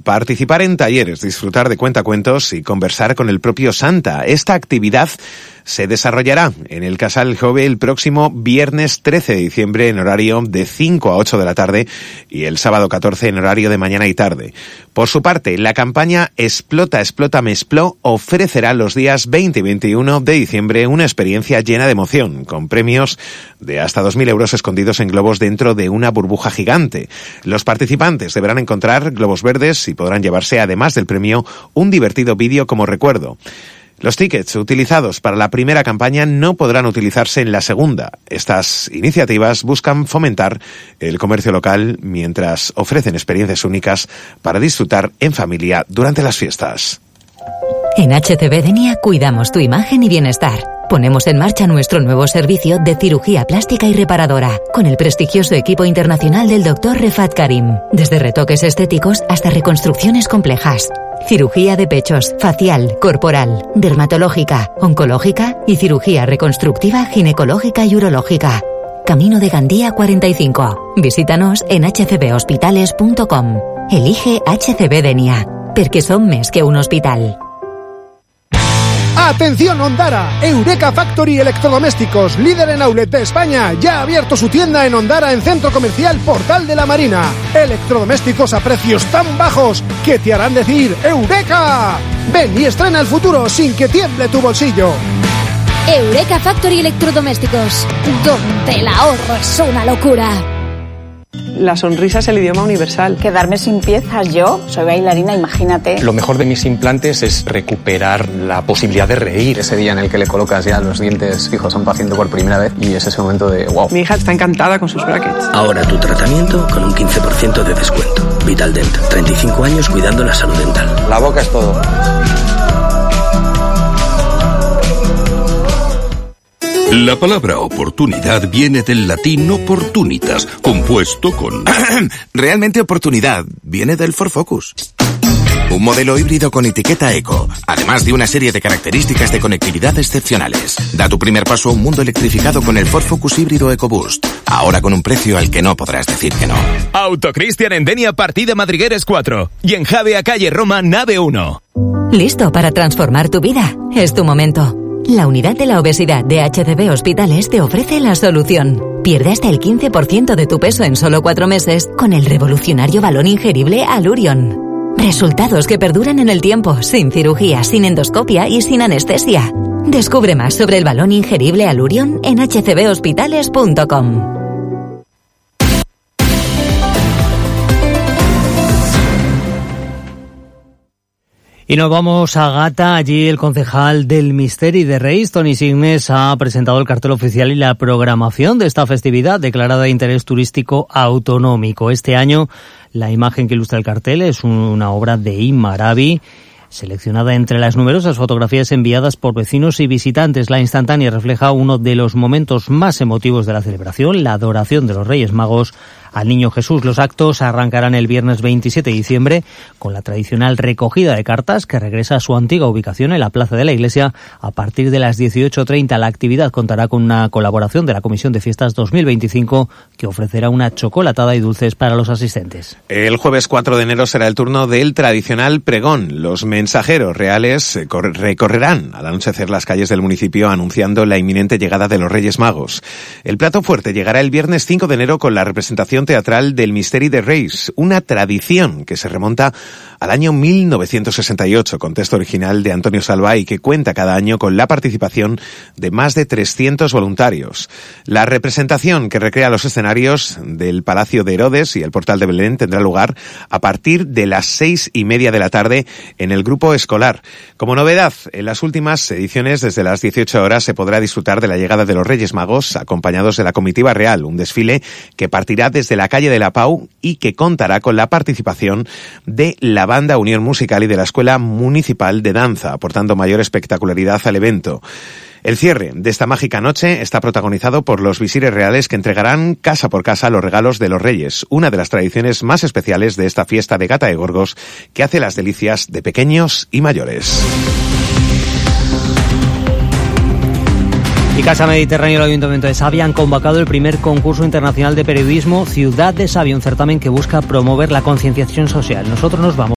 participar en talleres, disfrutar de cuentacuentos y conversar con el propio Santa. Esta actividad se desarrollará en el Casal Jove el próximo viernes 13 de diciembre en horario de 5 a 8 de la tarde y el sábado 14 en horario de mañana y tarde. Por su parte, la campaña Explota, Explota, me Expló ofrecerá los días 20 y 21 de diciembre una experiencia llena de emoción, con premios de hasta 2.000 euros escondidos en globos dentro de una burbuja gigante. Los participantes deberán encontrar globos verdes y podrán llevarse, además del premio, un divertido vídeo como recuerdo. Los tickets utilizados para la primera campaña no podrán utilizarse en la segunda. Estas iniciativas buscan fomentar el comercio local mientras ofrecen experiencias únicas para disfrutar en familia durante las fiestas. En HCB Denia cuidamos tu imagen y bienestar. Ponemos en marcha nuestro nuevo servicio de cirugía plástica y reparadora, con el prestigioso equipo internacional del Dr. Refat Karim. Desde retoques estéticos hasta reconstrucciones complejas. Cirugía de pechos, facial, corporal, dermatológica, oncológica y cirugía reconstructiva ginecológica y urológica. Camino de Gandía 45. Visítanos en hcbhospitales.com. Elige HCB Denia, porque son més que un hospital. ¡Atención Ondara! Eureka Factory Electrodomésticos, líder en outlet de España, ya ha abierto su tienda en Ondara en Centro Comercial Portal de la Marina. Electrodomésticos a precios tan bajos que te harán decir ¡Eureka! Ven y estrena el futuro sin que tiemble tu bolsillo. Eureka Factory Electrodomésticos, donde el ahorro es una locura. La sonrisa es el idioma universal. Quedarme sin piezas, yo soy bailarina, imagínate. Lo mejor de mis implantes es recuperar la posibilidad de reír. Ese día en el que le colocas ya los dientes fijos a un paciente por primera vez y es ese momento de wow. Mi hija está encantada con sus brackets. Ahora tu tratamiento con un 15% de descuento. Vitaldent, 35 años cuidando la salud dental. La boca es todo. La palabra oportunidad viene del latín opportunitas, compuesto con... Realmente oportunidad viene del Ford Focus. Un modelo híbrido con etiqueta eco, además de una serie de características de conectividad excepcionales. Da tu primer paso a un mundo electrificado con el Ford Focus híbrido EcoBoost. Ahora con un precio al que no podrás decir que no. Autocristian en Denia, partida Madrigueres 4. Y en Javea, calle Roma, nave 1. ¿Listo para transformar tu vida? Es tu momento. La unidad de la obesidad de HCB Hospitales te ofrece la solución. Pierde hasta el 15% de tu peso en solo 4 meses con el revolucionario balón ingerible Allurion. Resultados que perduran en el tiempo, sin cirugía, sin endoscopia y sin anestesia. Descubre más sobre el balón ingerible Allurion en hcbhospitales.com. Y nos vamos a Gata. Allí el concejal del Misteri de Reis, Toni Signes, ha presentado el cartel oficial y la programación de esta festividad declarada de interés turístico autonómico. Este año la imagen que ilustra el cartel es una obra de Imma Arabi, seleccionada entre las numerosas fotografías enviadas por vecinos y visitantes. La instantánea refleja uno de los momentos más emotivos de la celebración, la adoración de los Reyes Magos al Niño Jesús. Los actos arrancarán el viernes 27 de diciembre con la tradicional recogida de cartas que regresa a su antigua ubicación en la Plaza de la Iglesia a partir de las 18:30. La actividad contará con una colaboración de la Comisión de Fiestas 2025 que ofrecerá una chocolatada y dulces para los asistentes. El jueves 4 de enero será el turno del tradicional pregón. Los mensajeros reales recorrerán al anochecer las calles del municipio anunciando la inminente llegada de los Reyes Magos. El plato fuerte llegará el viernes 5 de enero con la representación teatral del Misteri de Reis, una tradición que se remonta al año 1968, con texto original de Antonio Salva y que cuenta cada año con la participación de más de 300 voluntarios. La representación que recrea los escenarios del Palacio de Herodes y el Portal de Belén tendrá lugar a partir de las 6:30 de la tarde en el grupo escolar. Como novedad, en las últimas ediciones, desde las 18 horas, se podrá disfrutar de la llegada de los Reyes Magos, acompañados de la comitiva real, un desfile que partirá desde la calle de la Pau y que contará con la participación de la Banda Unión Musical y de la Escuela Municipal de Danza, aportando mayor espectacularidad al evento. El cierre de esta mágica noche está protagonizado por los visires reales que entregarán casa por casa los regalos de los Reyes, una de las tradiciones más especiales de esta fiesta de Gata de Gorgos que hace las delicias de pequeños y mayores. Y Casa Mediterráneo y el Ayuntamiento de Savia han convocado el primer concurso internacional de periodismo Ciudad de Savia, un certamen que busca promover la concienciación social. Nosotros nos vamos.